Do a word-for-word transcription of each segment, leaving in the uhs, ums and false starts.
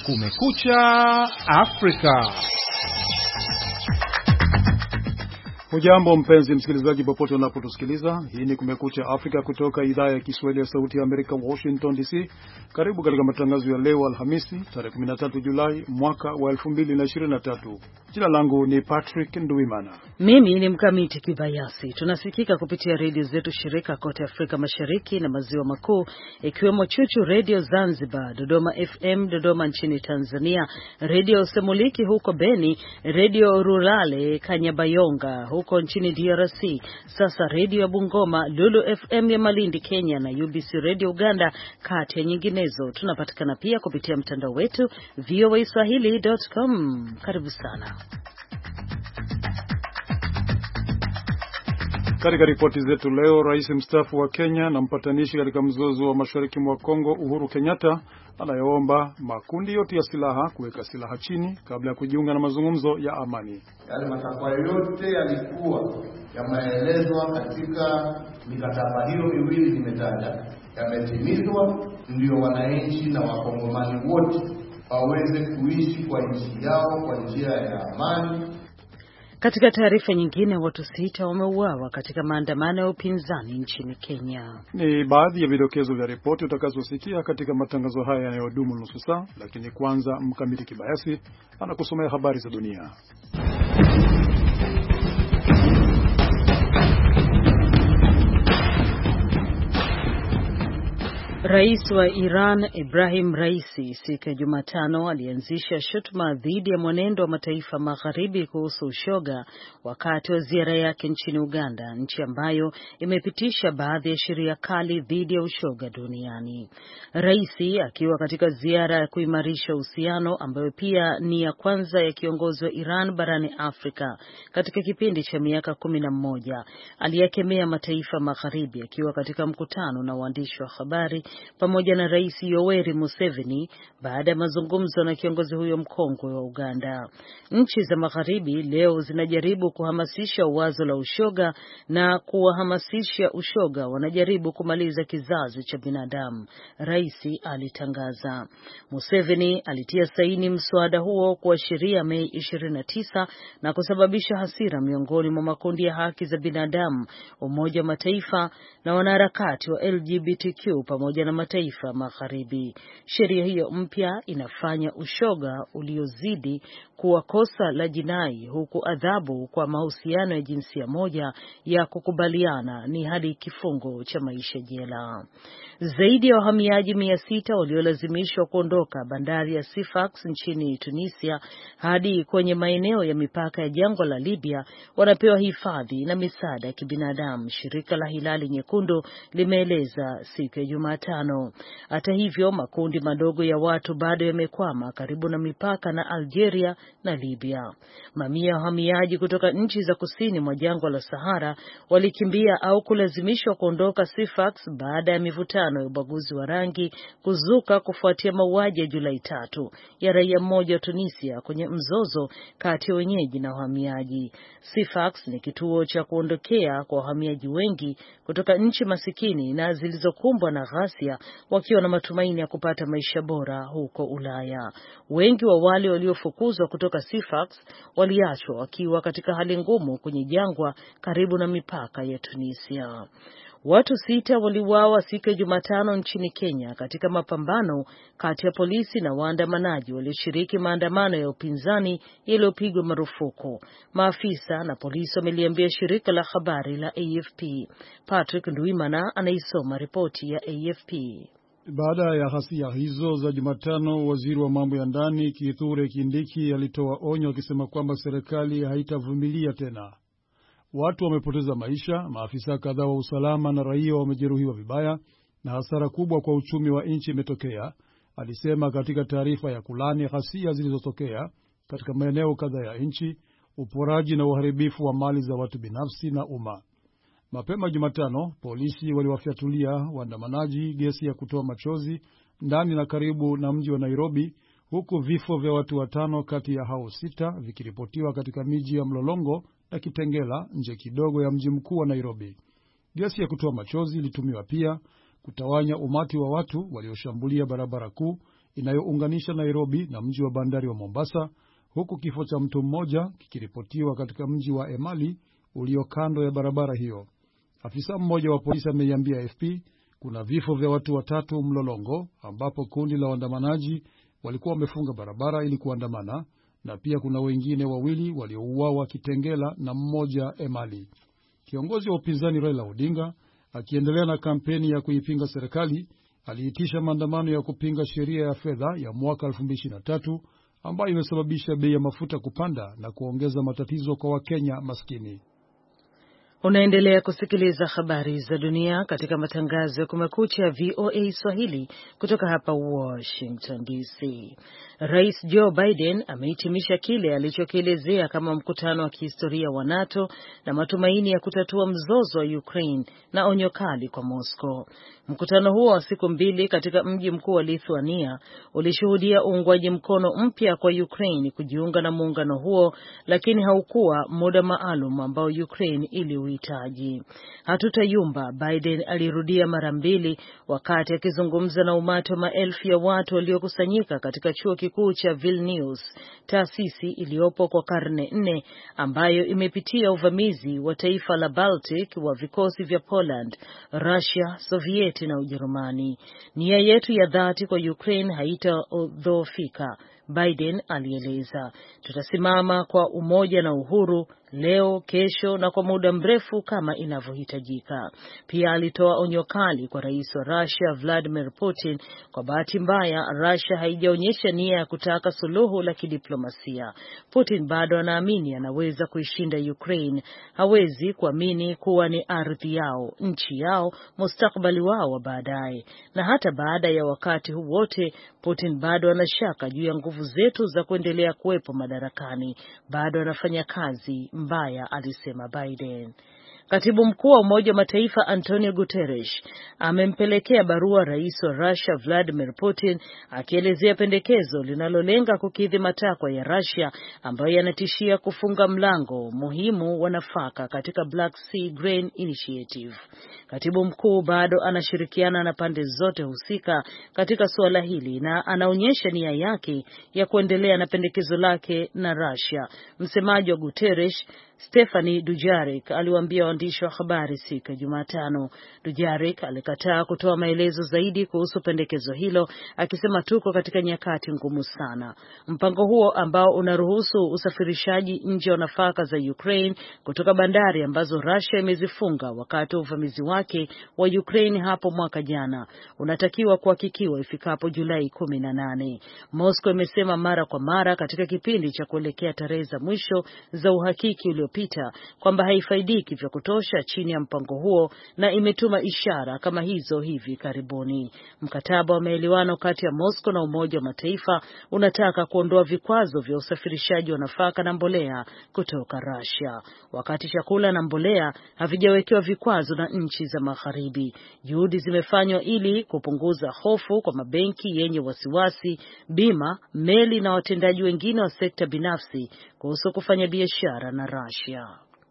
Kumekucha Afrika. Hujambo mpenzi msikilizaji popote unapotusikiliza. Hii ni Kumekucha Afrika kutoka idhaa ya Kiswahili ya Sauti ya Amerika, Washington D C. Karibu katika matangazo ya leo Alhamisi, tarehe kumi na tatu Julai mwaka wa elfu mbili na ishirini na tatu. Jina langu ni Patrick Nduwimana. Mimi ni Mkamiti Kibayasi. Tunasikika kupitia redio zetu shirika kote Afrika Mashariki na Maziwa Makuu, ikiwemo Chuchu Radio Zanzibar, Dodoma F M Dodoma nchini Tanzania, Radio Semuliki huko Beni, Radio Rurale Kanyabayonga huko nchini D R C, sasa Radio ya Bungoma, Lulu F M ya Malindi Kenya na U B C Radio Uganda, kati ya nyinginezo. Tunapatikana pia kupitia mtandao wetu v o a swahili dot com. Karibu sana. Katika ripoti zetu leo, rais mstaafu wa Kenya na mpatanishi katika mzozo wa mashariki mwa Kongo Uhuru Kenyatta anayeomba makundi yote ya silaha kuweka silaha chini kabla ya kujiunga na mazungumzo ya amani. Yale matakwa yote yalikuwa yameelezwa katika mikataba hiyo miwili nimetaja, yametimizwa, ndio wananchi na wakongomani wote waweze kuishi kwa nchi yao kwa njia ya amani. Katika taarifa nyingine, watu sita wameuawa katika maandamano ya upinzani nchini Kenya. Ni baadhi ya vidokezo vya ripoti utakazosikia katika matangazo haya yanayodumu nusu saa, lakini kwanza Mkamiti Kibayasi anakusomea habari za dunia. Rais wa Iran Ibrahim Raisi siku ya Jumatano alianzisha shutuma dhidi ya mwenendo wa mataifa magharibi kuhusu ushoga wakati wa ziara yake nchini Uganda, nchi ambayo imepitisha baadhi ya sheria kali dhidi ya ushoga duniani. Raisi akiwa katika ziara ya kuimarisha uhusiano ambayo pia ni ya kwanza ya kiongozi wa Iran barani Afrika katika kipindi cha miaka kumi na mmoja, aliyekemea mataifa magharibi akiwa katika mkutano na waandishi wa habari pamoja na Rais Yoweri Museveni baada ya mazungumzo na kiongozi huyo mkongwe wa Uganda. Nchi za magharibi leo zinajaribu kuhamasisha wazo la ushoga, na kuwahamasisha ushoga wanajaribu kumaliza kizazi cha binadamu, Rais alitangaza. Museveni alitia saini mswada huo kwa sheria Mei ishirini na tisa na kusababisha hasira miongoni mwa makundi ya haki za binadamu, Umoja wa Mataifa na wanaharakati wa L G B T Q pamoja na mataifa magharibi. Sheria hiyo mpya inafanya ushoga uliozidi kuwa kosa la jinai, huku adhabu kwa mahusiano ya jinsia moja ya kukubaliana ni hadi kifungo cha maisha jela. Zaidi ya wahamiaji mia sita waliolazimishwa kuondoka bandari ya Sifax nchini Tunisia hadi kwenye maeneo ya mipaka ya jangwa la Libya wanapewa hifadhi na misaada ya kibinadamu, shirika la Hilali Nyekundu limeeleza siku ya Jumatano. Hata hivyo, makundi madogo ya watu bado yamekwama karibu na mipaka na Algeria na Libya. Mamia ya wahamiaji kutoka nchi za kusini mwa jangwa la Sahara walikimbia au kulazimishwa kuondoka Sifax baada ya mivutano ya ubaguzi wa rangi kuzuka kufuatia mauaji ya Julai tatu ya raia mmoja wa Tunisia kwenye mzozo kati ya wenyeji na wahamiaji. Sifax ni kituo cha kuondokea kwa wahamiaji wengi kutoka nchi masikini na zilizokumbwa na ghasia, wakiwa na matumaini ya kupata maisha bora huko Ulaya. Wengi wa wale waliofukuzwa kutoka Sifax waliachwa wakiwa katika hali ngumu kwenye jangwa karibu na mipaka ya Tunisia. Watu sita waliuawa siku ya Jumatano nchini Kenya katika mapambano kati ya polisi na waandamanaji walioshiriki maandamano ya upinzani yaliyopigwa marufuku, maafisa na polisi wameliambia shirika la habari la A F P. Patrick Nduwimana anaisoma ripoti ya A F P. Baada ya ghasia hizo za Jumatano, waziri wa mambo ya ndani Kithure Kindiki alitoa onyo akisema kwamba serikali haitavumilia tena. Watu wamepoteza maisha, maafisa kadhaa wa usalama na raia wamejeruhiwa vibaya, na hasara kubwa kwa uchumi wa nchi imetokea, alisema katika taarifa ya kulani ghasia zilizotokea katika maeneo kadhaa ya nchi, uporaji na uharibifu wa mali za watu binafsi na umma. Mapema Jumatano, polisi waliwafyatulia waandamanaji gesi ya kutoa machozi ndani na karibu na mji wa Nairobi, huku vifo vya watu watano kati ya hao sita vikiripotiwa katika miji ya Mlolongo na Kitengela, nje kidogo ya mji mkuu wa Nairobi. Gesi ya kutoa machozi ilitumiwa pia kutawanya umati wa watu walioshambulia barabara kuu inayounganisha Nairobi na mji wa bandari wa Mombasa, huku kifo cha mtu mmoja kikiripotiwa katika mji wa Emali ulio kando ya barabara hiyo. Afisa mmoja wa polisi ameiambia A F P kuna vifo vya watu watatu mlolongo, ambapo kundi la waandamanaji walikuwa wamefunga barabara ili kuandamana, na pia kuna wengine wawili waliouawa Kitengela na mmoja Emali. Kiongozi wa upinzani Raila Odinga, akiendelea na kampeni ya kuipinga serikali, aliitisha maandamano ya kupinga sheria ya fedha ya mwaka elfu mbili ishirini na tatu ambayo imesababisha bei ya mafuta kupanda na kuongeza matatizo kwa Wakenya maskini. Unaendelea kusikiliza habari za dunia katika matangazo ya Kumekucha V O A Swahili kutoka hapa Washington D C. Rais Joe Biden amehitimisha kile alichokielezea kama mkutano wa kihistoria wa NATO na matumaini ya kutatua mzozo wa Ukraine na onyo kali kwa Moscow. Mkutano huo wa siku mbili katika mji mkuu wa Lithuania ulishuhudia uungwaji mkono mpya kwa Ukraine kujiunga na muungano huo, lakini haukuwa muda maalum ambao Ukraine iliuhitaji. Hatutayumba, Biden alirudia mara mbili wakati akizungumza na umati wa maelfu ya watu waliokusanyika katika chuo kikuu cha Vilnius, taasisi iliyopo kwa karne nne ambayo imepitia uvamizi wa taifa la Baltic wa vikosi vya Poland, Russia, Sovieti na Ujerumani. Nia yetu ya dhati kwa Ukraine haitadhoofika, Biden alieleza. Tutasimama kwa umoja na uhuru leo, kesho na kwa muda mrefu kama inavyohitajika. Pia alitoa onyo kali kwa rais wa Russia Vladimir Putin. Kwa bahati mbaya, Russia haijaonyesha nia ya kutaka suluhu la kidiplomasia. Putin bado anaamini anaweza kuishinda Ukraine. Hawezi kuamini kuwa ni ardhi yao, nchi yao, mustakabali wao wa baadaye. Na hata baada ya wakati huu wote, Putin bado anashaka juu ya nguvu zetu za kuendelea kuwepo madarakani. Bado anafanya kazi mbaya, alisema Biden. Katibu mkuu wa Umoja wa Mataifa Antonio Guterres amempelekea barua rais wa Russia Vladimir Putin akielezea pendekezo linalolenga kukidhi matakwa ya Russia ambayo yanatishia kufunga mlango muhimu wa nafaka katika Black Sea Grain Initiative. Katibu mkuu bado anashirikiana na pande zote husika katika suala hili na anaonyesha nia yake ya kuendelea na pendekezo lake na Russia. Msemaji wa Guterres Stephanie Dujarric aliwaambia waandishi wa habari siku ya Jumatano. Dujarric alikataa kutoa maelezo zaidi kuhusu pendekezo hilo, akisema tuko katika nyakati ngumu sana. Mpango huo ambao unaruhusu usafirishaji nje wa nafaka za Ukraine kutoka bandari ambazo Russia imezifunga wakati wa uvamizi wake wa Ukraine hapo mwaka jana, unatakiwa kuhakikiwa ifikapo Julai kumi na nane. Moscow imesema mara kwa mara katika kipindi cha kuelekea tarehe za mwisho za uhakiki uliopita kwamba haifaidiki vya kutosha chini ya mpango huo na imetuma ishara kama hizo hivi karibuni. Mkataba wa maelewano kati ya Moscow na Umoja wa Mataifa unataka kuondoa vikwazo vya usafirishaji wa nafaka na mbolea kutoka Russia, wakati chakula na mbolea havijawekewa vikwazo na nchi za magharibi. Juhudi zimefanywa ili kupunguza hofu kwa mabenki yenye wasiwasi, bima, meli na watendaji wengine wa sekta binafsi kuhusu kufanya biashara na Russia.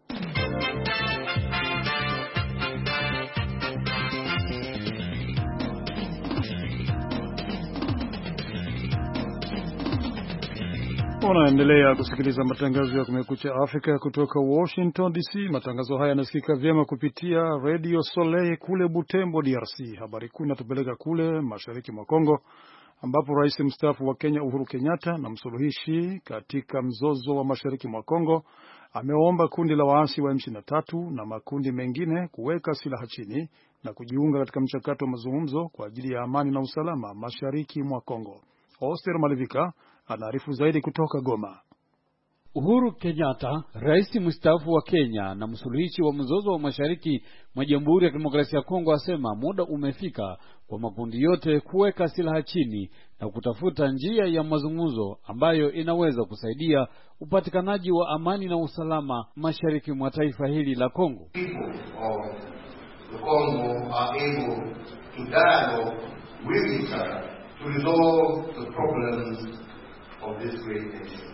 Unaendelea kusikiliza matangazo ya Kumekucha Afrika kutoka Washington D C. Matangazo haya yanasikika vyema kupitia Radio Soleil kule Butembo, D R C. Habari kuu inatupeleka kule mashariki mwa Kongo, ambapo rais mstaafu wa Kenya Uhuru Kenyatta na msuluhishi katika mzozo wa mashariki mwa Kongo ameomba kundi la waasi wa M ishirini na tatu na makundi mengine kuweka silaha chini na kujiunga katika mchakato wa mazungumzo kwa ajili ya amani na usalama mashariki mwa Kongo. Oster Malivika anaarifu zaidi kutoka Goma. Uhuru Kenyatta, rais mstaafu wa Kenya na msuluhishi wa mzozo wa mashariki mwa Jamhuri ya Kidemokrasia ya Kongo, asema muda umefika kwa makundi yote kuweka silaha chini na kutafuta njia ya mazungumzo ambayo inaweza kusaidia upatikanaji wa amani na usalama mashariki mwa taifa hili la Kongo. The Congo are able to dialogue with each other to resolve the problems of this great nation.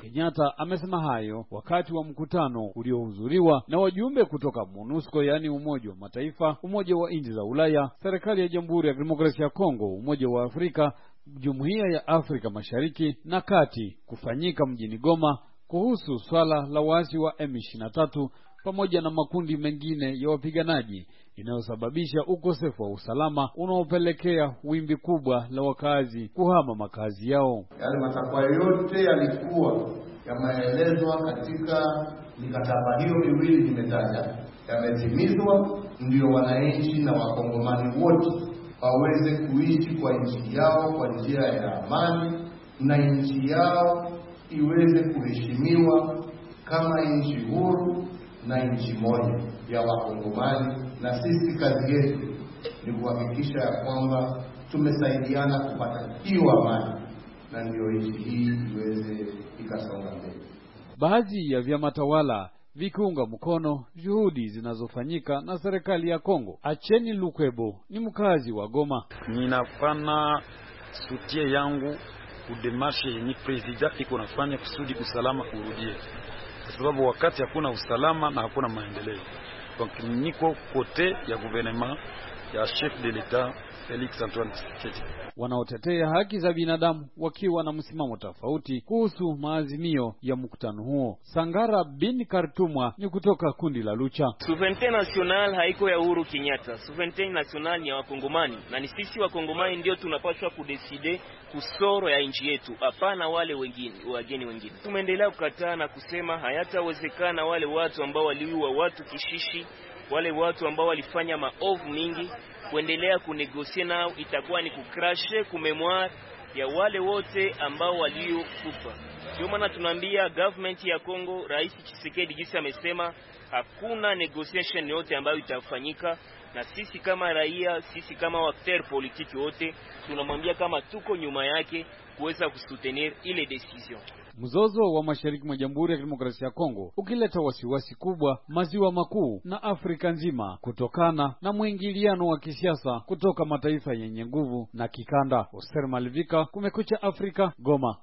Kenyatta amesema hayo wakati wa mkutano uliohudhuriwa na wajumbe kutoka MONUSCO, yaani Umoja wa Mataifa, Umoja wa Nchi za Ulaya, serikali ya Jamhuri ya Kidemokrasia ya Kongo, Umoja wa Afrika, Jumuiya ya Afrika Mashariki na Kati kufanyika mjini Goma kuhusu swala la waasi wa M ishirini na tatu pamoja na makundi mengine ya wapiganaji inayosababisha ukosefu wa usalama unaopelekea wimbi kubwa la wakazi kuhama makazi yao. Yale matakwa yote yalikuwa yameelezwa katika mikataba hiyo miwili nimetaja, yametimizwa, ndio wananchi na wakongomani wote waweze kuishi kwa nchi yao kwa njia ya amani, na nchi yao iweze kuheshimiwa kama nchi huru na nchi moja ya wakongomani. Na sisi kazi yetu ni kuhakikisha ya kwamba tumesaidiana kupata hiyo amani, na ndio nchi hii iweze ikasonga mbele. Baadhi ya vyama tawala vikiunga mkono juhudi zinazofanyika na serikali ya Kongo. Acheni Lukwebo ni mkazi wa Goma. Ninafanya sutie yangu kudemarche yenye president iko nafanya kusudi usalama urudie, kwa sababu wakati hakuna usalama na hakuna maendeleo. Donc niko kote ya gouvernement ya chef de l'etat Felix Antoine Tshisekedi. Wanaotetea haki za binadamu wakiwa na msimamo tofauti kuhusu maazimio ya mkutano huo. Sangara bin Kartumwa ni kutoka kundi la Lucha. Souverainete national haiko ya Uhuru Kenyatta. Souverainete national ni ya wakongomani, na ni sisi wakongomani ndio tunapaswa kudeside kusoro ya nchi yetu, hapana wale wengine, wageni wengine. Tumeendelea kukataa na kusema hayatawezekana wale watu ambao waliua watu kishishi, wale watu ambao walifanya maovu mingi, kuendelea kunegosia nao itakuwa ni kukrashe kumemoire ya wale wote ambao waliokufa. Ndio maana tunaambia government ya Kongo, Rais Tshisekedi jinsi amesema hakuna negotiation yote ambayo itafanyika, na sisi kama raia, sisi kama acteurs politiki wote tunamwambia kama tuko nyuma yake kuweza kusutenir ile decision. Mzozo wa mashariki mwa Jamhuri ya Kidemokrasia ya Kongo ukileta wasiwasi kubwa maziwa makuu na Afrika nzima kutokana na mwingiliano wa kisiasa kutoka mataifa yenye nguvu na kikanda. Oster Malivika, Kumekucha Afrika, Goma.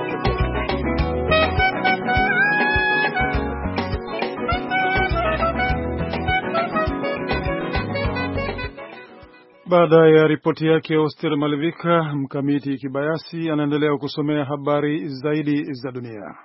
Baada ya ripoti yake Oster Malivika, Mkamiti Kibayasi anaendelea kusomea habari zaidi za dunia.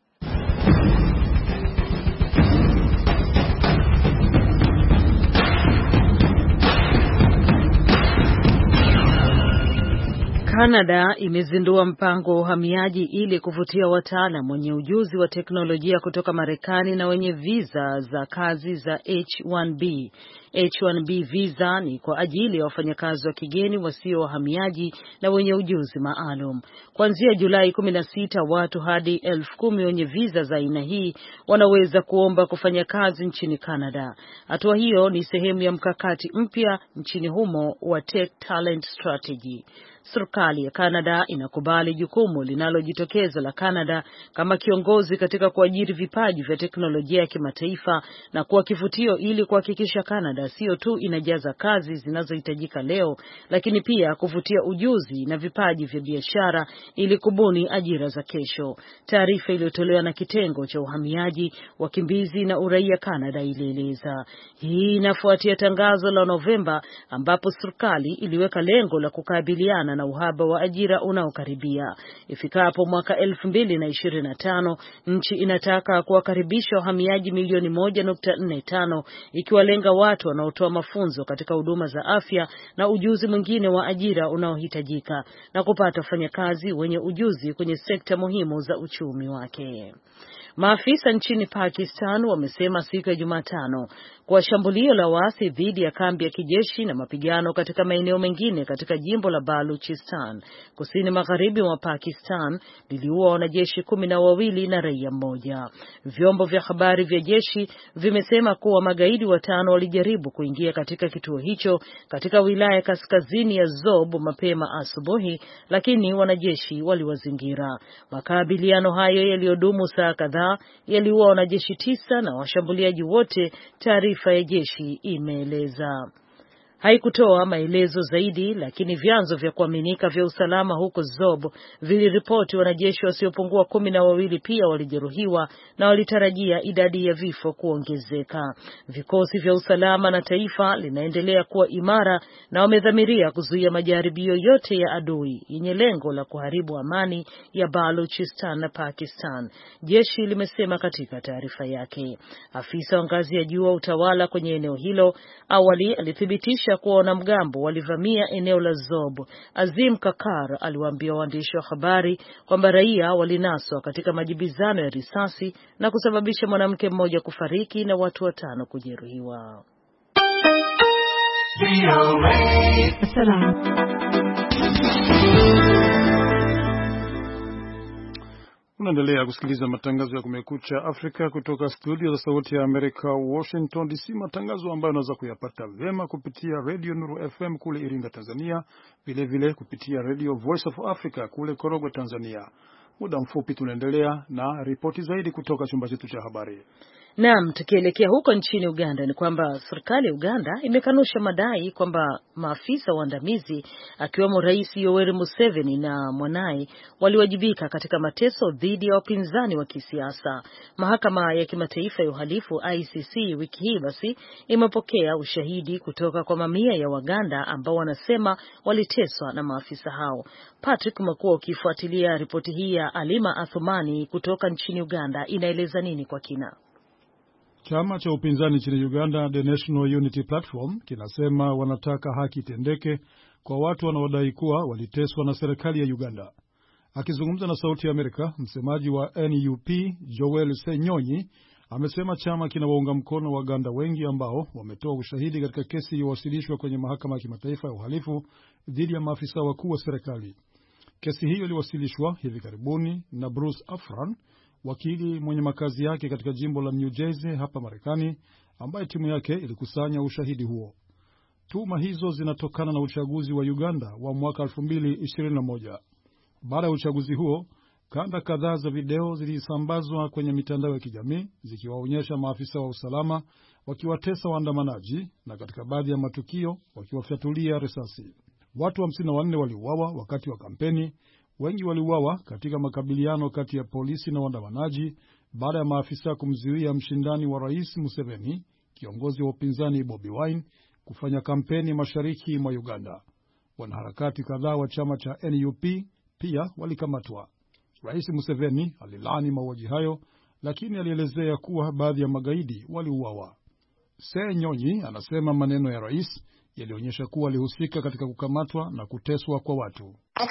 Canada imezindua mpango wa uhamiaji ili kuvutia wataalamu wenye ujuzi wa teknolojia kutoka Marekani na wenye visa za kazi za H one B. H one B visa ni kwa ajili ya wafanyakazi wa kigeni wasio wahamiaji na wenye ujuzi maalum. Kuanzia Julai kumi na sita, watu hadi elfu kumi wenye visa za aina hii wanaweza kuomba kufanya kazi nchini Canada. Hatua hiyo ni sehemu ya mkakati mpya nchini humo wa Tech Talent Strategy. Serikali ya Canada inakubali jukumu linalojitokeza la Canada kama kiongozi katika kuajiri vipaji vya teknolojia ya kimataifa na kuwa kivutio ili kuhakikisha Canada sio tu inajaza kazi zinazohitajika leo, lakini pia kuvutia ujuzi na vipaji vya biashara ili kubuni ajira za kesho. Taarifa iliyotolewa na kitengo cha uhamiaji, wakimbizi na uraia Canada ilieleza. Hii inafuatia tangazo la Novemba ambapo serikali iliweka lengo la kukabiliana na uhaba wa ajira unaokaribia. Ifikapo mwaka elfu mbili na ishirini na tano, nchi inataka kuwakaribisha wahamiaji milioni moja nukta nne tano, ikiwalenga watu wanaotoa mafunzo katika huduma za afya na ujuzi mwingine wa ajira unaohitajika na kupata wafanyakazi wenye ujuzi kwenye sekta muhimu za uchumi wake. Maafisa nchini Pakistan wamesema siku ya Jumatano kwa shambulio la waasi dhidi ya kambi ya kijeshi na mapigano katika maeneo mengine katika jimbo la Baluchistan kusini magharibi mwa Pakistan liliua wanajeshi kumi na wawili na raia mmoja. Vyombo vya habari vya jeshi vimesema kuwa magaidi watano walijaribu kuingia katika kituo hicho katika wilaya kaskazini ya Zob mapema asubuhi, lakini wanajeshi waliwazingira. Makabiliano hayo yaliyodumu saa kadhaa yaliua wanajeshi tisa na washambuliaji wote, taarifa ya jeshi imeeleza. haikutoa maelezo zaidi, lakini vyanzo vya kuaminika vya usalama huko Zob viliripoti wanajeshi wasiopungua kumi na wawili pia walijeruhiwa na walitarajia idadi ya vifo kuongezeka. Vikosi vya usalama na taifa linaendelea kuwa imara na wamedhamiria kuzuia majaribio yote ya adui yenye lengo la kuharibu amani ya Baluchistan na Pakistan, jeshi limesema katika taarifa yake. Afisa wa ngazi ya juu wa utawala kwenye eneo hilo awali alithibitisha kuwa wanamgambo walivamia eneo la Zob. Azim Kakar aliwaambia waandishi wa habari kwamba raia walinaswa katika majibizano ya risasi na kusababisha mwanamke mmoja kufariki na watu watano kujeruhiwa. Unaendelea kusikiliza matangazo ya Kumekucha Afrika kutoka studio za Sauti ya Amerika, Washington D C, matangazo ambayo unaweza kuyapata vyema kupitia Radio Nuru F M kule Iringa, Tanzania, vile vile kupitia Radio Voice of Africa kule Korogwe, Tanzania. Muda mfupi tunaendelea na ripoti zaidi kutoka chumba chetu cha habari. Naam, tukielekea huko nchini Uganda ni kwamba serikali ya Uganda imekanusha madai kwamba maafisa waandamizi akiwemo Rais Yoweri Museveni na mwanae waliwajibika katika mateso dhidi ya wapinzani wa kisiasa. Mahakama ya Kimataifa ya Uhalifu I C C wiki hii basi imepokea ushahidi kutoka kwa mamia ya Waganda ambao wanasema waliteswa na maafisa hao. Patrick, umekuwa ukifuatilia ripoti hii ya Alima Athumani kutoka nchini Uganda, inaeleza nini kwa kina? Chama cha upinzani nchini Uganda, The National Unity Platform, kinasema wanataka haki tendeke kwa watu wanaodai kuwa waliteswa na serikali ya Uganda. Akizungumza na Sauti ya Amerika, msemaji wa N U P Joel Senyonyi amesema chama kinawaunga mkono Waganda wengi ambao wametoa ushahidi katika kesi iliyowasilishwa kwenye mahakama ya kimataifa ya uhalifu dhidi ya maafisa wakuu wa serikali. Kesi hiyo iliwasilishwa hivi karibuni na Bruce Afran, wakili mwenye makazi yake katika jimbo la New Jersey hapa Marekani, ambaye timu yake ilikusanya ushahidi huo. Tuhuma hizo zinatokana na uchaguzi wa Uganda wa mwaka elfu mbili ishirini na moja. Baada ya uchaguzi huo, kanda kadhaa za video zilisambazwa kwenye mitandao ya kijamii zikiwaonyesha maafisa wa usalama wakiwatesa waandamanaji na katika baadhi ya matukio wakiwafyatulia risasi. Watu hamsini na wanne waliuawa wakati wa kampeni. Wengi waliuawa katika makabiliano kati ya polisi na waandamanaji baada ya maafisa kumzuia mshindani wa Rais Museveni, kiongozi wa upinzani Bobi Wine, kufanya kampeni mashariki mwa Uganda. Wanaharakati kadhaa wa chama cha N U P pia walikamatwa. Rais Museveni alilaani mauaji hayo, lakini alielezea kuwa baadhi ya magaidi waliuawa. Senyonyi anasema maneno ya rais yalionyesha kuwa alihusika katika kukamatwa na kuteswa kwa watu.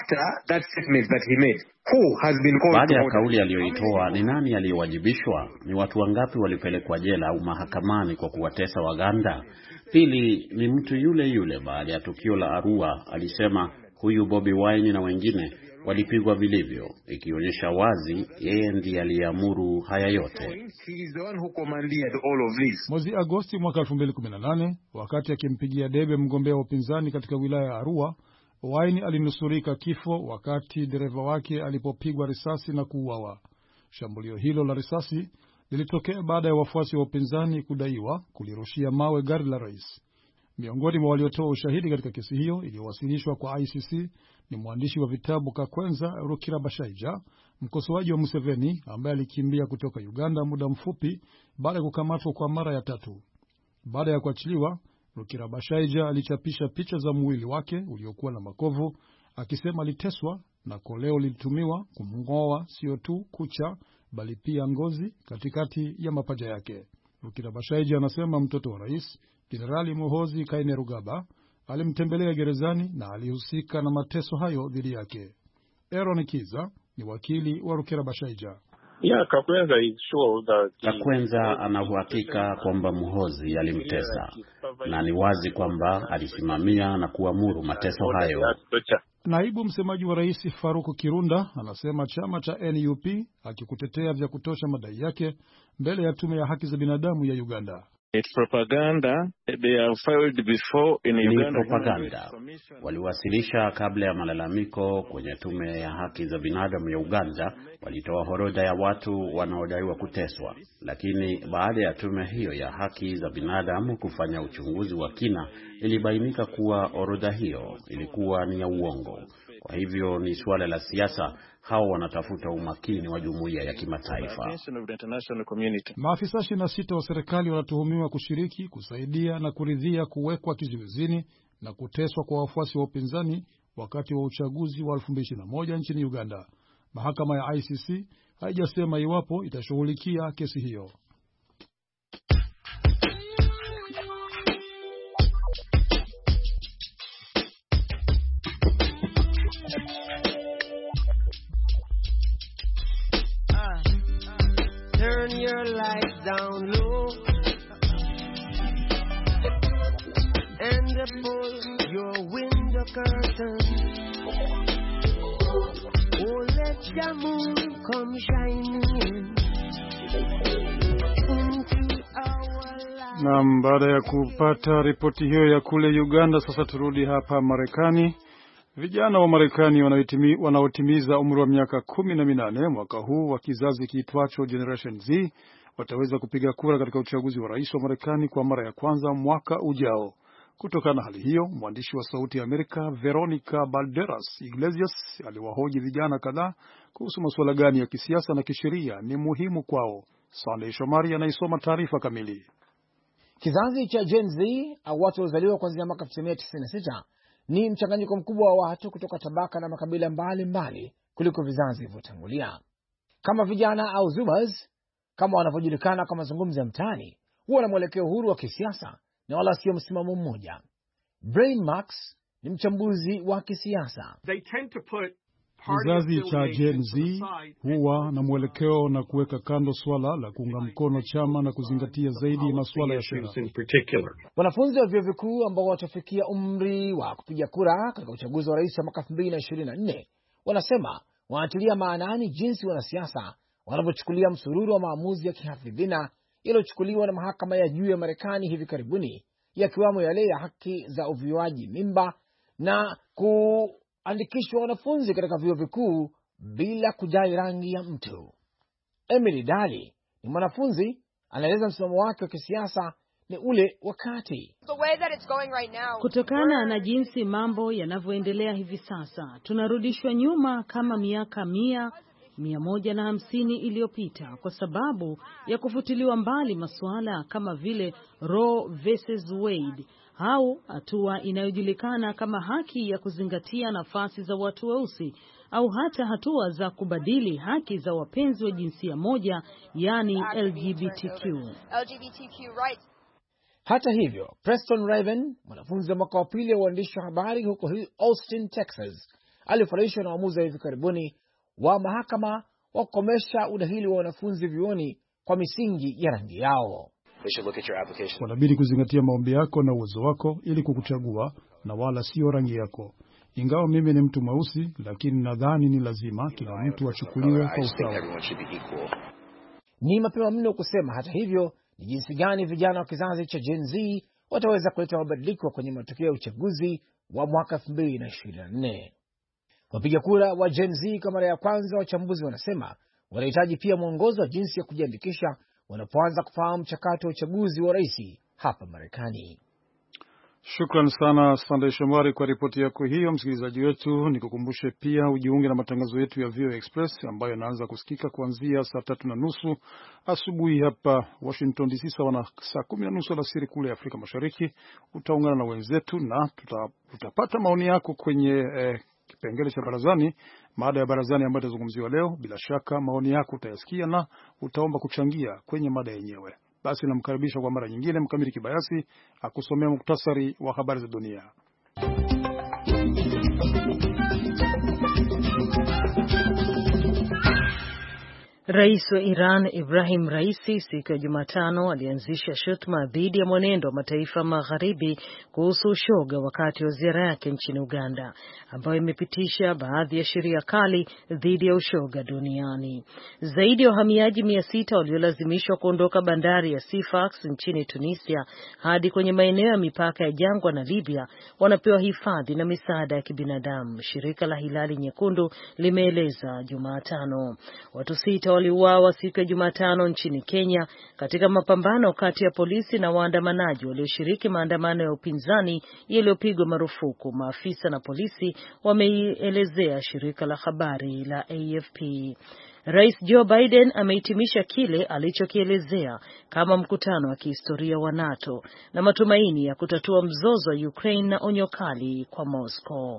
Baada ya kauli aliyoitoa, ni nani aliyowajibishwa? Ni watu wangapi walipelekwa jela au mahakamani kwa kuwatesa Waganda? Pili, ni mtu yule yule baada ya tukio la Arua alisema huyu Bobi Wine na wengine walipigwa vilivyo, ikionyesha wazi yeye ndiye aliyeamuru haya yote. Mwezi Agosti mwaka elfu mbili kumi na nane, wakati akimpigia debe mgombea wa upinzani katika wilaya ya Arua, Wine alinusurika kifo wakati dereva wake alipopigwa risasi na kuuawa. Shambulio hilo la risasi lilitokea baada ya wafuasi wa upinzani kudaiwa kulirushia mawe gari la rais. Miongoni mwa waliotoa ushahidi katika kesi hiyo iliyowasilishwa kwa I C C ni mwandishi wa vitabu Kakwenza Rukirabashaija, mkosoaji wa Museveni ambaye alikimbia kutoka Uganda muda mfupi baada ya kukamatwa kwa mara ya tatu. Baada ya kuachiliwa, Rukirabashaija alichapisha picha za mwili wake uliokuwa na makovu, akisema aliteswa na koleo lilitumiwa kumng'oa sio tu kucha bali pia ngozi katikati ya mapaja yake. Rukirabashaija anasema mtoto wa rais Jenerali Muhoozi Kainerugaba alimtembelea gerezani na alihusika na mateso hayo dhidi yake. Aaron Kiza ni wakili wa Rukirabashaija. Yeah, Kakwenza is sure that Kakwenza ana uhakika kwamba Muhoozi alimtesa na ni wazi kwamba alisimamia na kuamuru mateso hayo. Naibu msemaji wa rais Faruku Kirunda anasema chama cha N U P hakikutetea vya kutosha madai yake mbele ya tume ya haki za binadamu ya Uganda. It's propaganda. They have filed before in Uganda. Ni propaganda. Waliwasilisha kabla ya malalamiko kwenye tume ya haki za binadamu ya Uganda, walitoa orodha ya watu wanaodaiwa kuteswa. Lakini baada ya tume hiyo ya haki za binadamu kufanya uchunguzi wa kina, ilibainika kuwa orodha hiyo ilikuwa ni ya uongo. Kwa hivyo ni suala la siasa. Hao wanatafuta umakini wa jumuiya ya kimataifa. Maafisa ishirini na sita wa serikali wanatuhumiwa kushiriki, kusaidia na kuridhia kuwekwa kizuizini na kuteswa kwa wafuasi wa upinzani wakati wa uchaguzi wa elfu mbili ishirini na moja nchini Uganda. Mahakama ya I C C haijasema iwapo itashughulikia kesi hiyo. Turn your lights down low and pull your window curtain. Oh, let the moon come shining into our life. Naam, baada ya kupata ripoti hiyo ya kule Uganda, sasa turudi hapa Marekani. Vijana wa Marekani wanaotimiza umri wa miaka kumi na minane mwaka huu wa kizazi kiitwacho Generation Z wataweza kupiga kura katika uchaguzi wa rais wa Marekani kwa mara ya kwanza mwaka ujao. Kutokana na hali hiyo, mwandishi wa Sauti ya Amerika Veronica Balderas Iglesias aliwahoji vijana kadhaa kuhusu masuala gani ya kisiasa na kisheria ni muhimu kwao. Sunday Shomari anaisoma taarifa kamili. Kizazi cha Gen Z au watu waliozaliwa kuanzia mwaka elfu tisa mia tisini na sita ni mchanganyiko mkubwa wa watu kutoka tabaka na makabila mbali mbali kuliko vizazi vilivyotangulia. Kama vijana au Zoomers, kama wanavyojulikana kwa mazungumzo ya mtaani, huwa na mwelekeo huru wa kisiasa na wala sio msimamo mmoja. Brain Max ni mchambuzi wa kisiasa. Kizazi cha Gen Z huwa na mwelekeo na kuweka kando swala la kuunga mkono chama na kuzingatia zaidi masuala ya sera. Wanafunzi wa vyuo vikuu ambao watafikia umri wa kupiga kura katika uchaguzi wa rais wa mwaka elfu mbili na ishirini na nne wanasema wanatilia maanani jinsi wanasiasa wanavyochukulia msururu wa maamuzi ya kihafidhina yaliyochukuliwa na mahakama ya juu ya Marekani hivi karibuni, yakiwamo yale ya haki za uviwaji mimba na kuandikishwa wanafunzi katika vyuo vikuu bila kujali rangi ya mtu. Emily Daly ni mwanafunzi, anaeleza msimamo wake wa kisiasa ni ule wakati. Right now, kutokana na jinsi mambo yanavyoendelea hivi sasa, tunarudishwa nyuma kama miaka mia, mia moja na hamsini iliyopita kwa sababu ya kufutiliwa mbali masuala kama vile Roe versus Wade au hatua inayojulikana kama haki ya kuzingatia nafasi za watu weusi au hata hatua za kubadili haki za wapenzi wa jinsia moja, yani L G B T Q. Hata hivyo, Preston Raven, mwanafunzi wa mwaka wa pili wa uandishi wa habari huko Austin, Texas, alifurahishwa na uamuzi wa hivi karibuni wa mahakama wa kukomesha udahili wa wanafunzi vyuoni kwa misingi ya rangi yao. Wanabidi kuzingatia maombi yako na uwezo wako ili kukuchagua na wala sio rangi yako. Ingawa mimi ni mtu mweusi, lakini nadhani ni lazima kila mtu achukuliwe kwa usawa. Ni mapema mno kusema hata hivyo ni jinsi gani vijana wa kizazi cha Gen Z wataweza kuleta mabadiliko kwenye matokeo ya uchaguzi wa mwaka elfu mbili na ishirini na nne. Wapiga kura wa Gen Z kwa mara ya kwanza, wachambuzi wanasema wanahitaji pia mwongozo wa jinsi ya kujiandikisha wanapoanza kufahamu mchakato wa uchaguzi wa rais hapa Marekani. Shukran sana Sunday Shomari kwa ripoti yako hiyo. Msikilizaji wetu, nikukumbushe pia ujiunge na matangazo yetu ya V O A Express ambayo yanaanza kusikika kuanzia saa tatu na nusu asubuhi hapa Washington D C, sawa na saa kumi na nusu alasiri kule Afrika Mashariki. Utaungana na wenzetu na tuta, tutapata maoni yako kwenye eh, kipengele cha barazani, mada ya barazani ambayo itazungumziwa leo. Bila shaka maoni yako utayasikia na utaomba kuchangia kwenye mada yenyewe. Basi namkaribisha kwa mara nyingine Mkamili Kibayasi akusomea muktasari wa habari za dunia. Rais wa Iran Ibrahim Raisi siku ya Jumatano alianzisha shutuma dhidi ya mwenendo wa mataifa magharibi kuhusu ushoga wakati wa ziara yake nchini Uganda, ambayo imepitisha baadhi ya sheria kali dhidi ya ushoga duniani. Zaidi ya wahamiaji mia sita waliolazimishwa kuondoka bandari ya Sifax nchini Tunisia hadi kwenye maeneo ya mipaka ya jangwa na Libya wanapewa hifadhi na misaada ya kibinadamu, shirika la Hilali Nyekundu limeeleza Jumatano. Watu sita waliuawa siku ya Jumatano nchini Kenya katika mapambano kati ya polisi na waandamanaji walioshiriki maandamano ya upinzani yaliyopigwa marufuku, maafisa na polisi wameelezea shirika la habari la A F P. Rais Joe Biden amehitimisha kile alichokielezea kama mkutano wa kihistoria wa NATO na matumaini ya kutatua mzozo wa Ukraine na onyo kali kwa Moscow.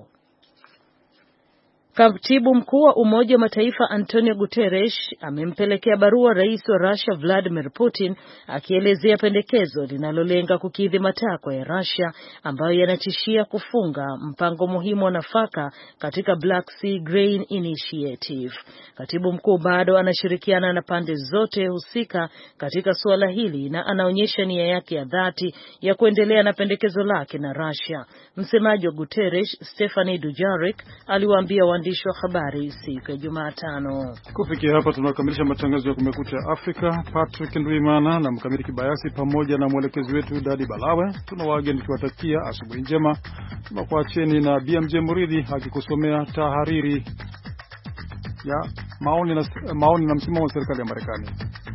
Katibu mkuu wa Umoja wa Mataifa Antonio Guterres amempelekea barua rais wa Russia Vladimir Putin akielezea pendekezo linalolenga kukidhi matakwa ya Russia ambayo yanatishia kufunga mpango muhimu wa nafaka katika Black Sea Grain Initiative. Katibu mkuu bado anashirikiana na pande zote husika katika suala hili na anaonyesha nia yake ya dhati ya kuendelea na pendekezo lake na Russia. Msemaji wa Guterres, Stephanie Dujarric, aliwaambia waandishi wa habari siku ya Jumatano. Kufikia hapa tunakamilisha matangazo ya Kumekucha Afrika. Patrick Ndwimana na Mkamili Kibayasi pamoja na mwelekezi wetu Dadi Balawe tunawaageni tuwatakia asubuhi njema. Tunakuacheni na B M J Muridhi akikusomea tahariri ya maoni na, maoni na msimamo wa serikali ya Marekani.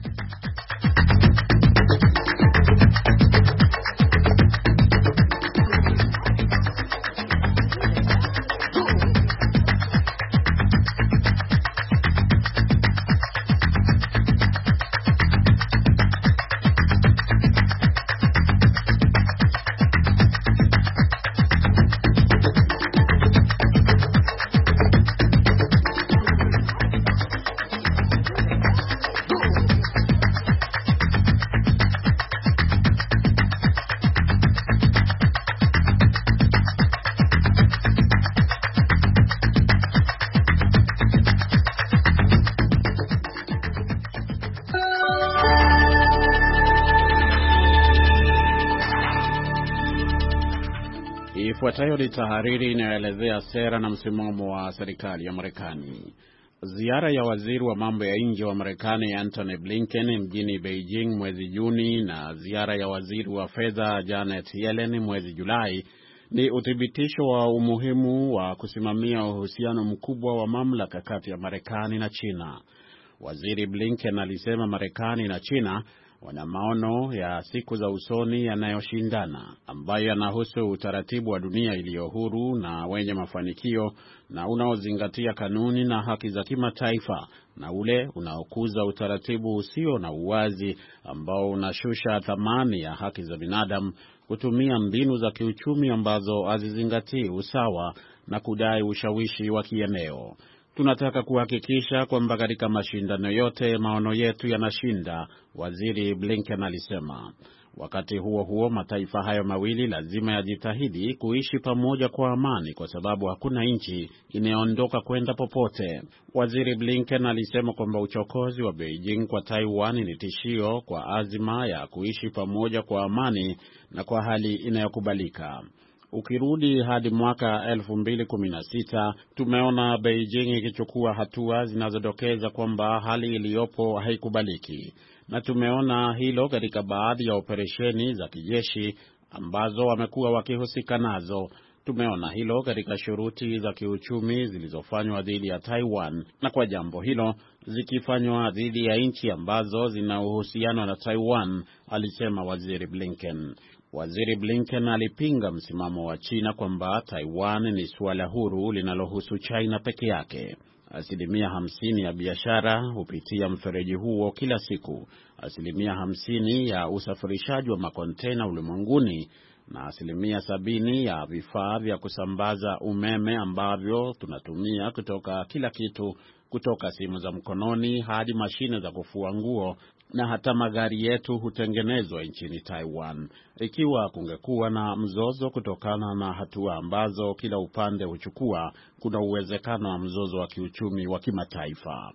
Ifuatayo ni tahariri inayoelezea sera na msimamo wa serikali ya Marekani. Ziara ya waziri wa mambo ya nje wa Marekani Antony Blinken mjini Beijing mwezi Juni na ziara ya waziri wa fedha Janet Yellen mwezi Julai ni uthibitisho wa umuhimu wa kusimamia uhusiano mkubwa wa mamlaka kati ya Marekani na China. Waziri Blinken alisema Marekani na China wana maono ya siku za usoni yanayoshindana, ambayo yanahusu utaratibu wa dunia iliyo huru na wenye mafanikio na unaozingatia kanuni na haki za kimataifa, na ule unaokuza utaratibu usio na uwazi ambao unashusha thamani ya haki za binadamu, kutumia mbinu za kiuchumi ambazo hazizingatii usawa na kudai ushawishi wa kieneo. Tunataka kuhakikisha kwamba katika mashindano yote maono yetu yanashinda, Waziri Blinken alisema. Wakati huo huo, mataifa hayo mawili lazima yajitahidi kuishi pamoja kwa amani kwa sababu hakuna nchi inayoondoka kwenda popote. Waziri Blinken alisema kwamba uchokozi wa Beijing kwa Taiwan ni tishio kwa azima ya kuishi pamoja kwa amani na kwa hali inayokubalika. Ukirudi hadi mwaka elfu mbili kumi na sita, tumeona Beijing ikichukua hatua zinazodokeza kwamba hali iliyopo haikubaliki. Na tumeona hilo katika baadhi ya operesheni za kijeshi ambazo wamekuwa wakihusika nazo. Tumeona hilo katika shuruti za kiuchumi zilizofanywa dhidi ya Taiwan, na kwa jambo hilo zikifanywa dhidi ya nchi ambazo zina uhusiano na Taiwan, alisema Waziri Blinken. Waziri Blinken alipinga msimamo wa China kwamba Taiwan ni suala huru linalohusu China peke yake. Asilimia hamsini ya biashara hupitia mfereji huo kila siku, asilimia hamsini ya usafirishaji wa makontena ulimwenguni, na asilimia sabini ya vifaa vya kusambaza umeme ambavyo tunatumia kutoka kila kitu, kutoka simu za mkononi hadi mashine za kufua nguo, na hata magari yetu hutengenezwa nchini Taiwan. Ikiwa kungekuwa na mzozo kutokana na hatua ambazo kila upande huchukua, kuna uwezekano wa mzozo wa kiuchumi wa kimataifa.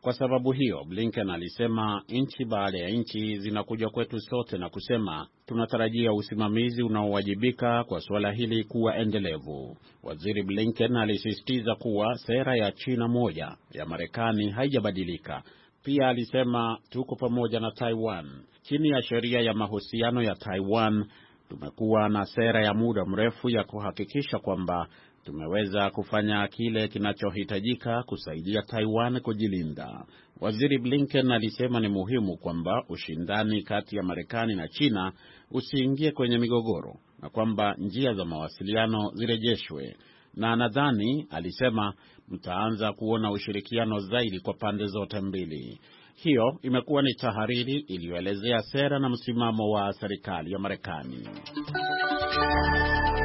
Kwa sababu hiyo, Blinken alisema nchi baada ya nchi zinakuja kwetu sote na kusema tunatarajia usimamizi unaowajibika kwa suala hili kuwa endelevu. Waziri Blinken alisisitiza kuwa sera ya China moja ya Marekani haijabadilika. Pia alisema tuko pamoja na Taiwan. Chini ya sheria ya mahusiano ya Taiwan, tumekuwa na sera ya muda mrefu ya kuhakikisha kwamba tumeweza kufanya kile kinachohitajika kusaidia Taiwan kujilinda. Waziri Blinken alisema ni muhimu kwamba ushindani kati ya Marekani na China usiingie kwenye migogoro na kwamba njia za mawasiliano zirejeshwe. Na nadhani, alisema, mtaanza kuona ushirikiano zaidi kwa pande zote mbili. Hiyo imekuwa ni tahariri iliyoelezea sera na msimamo wa serikali ya Marekani.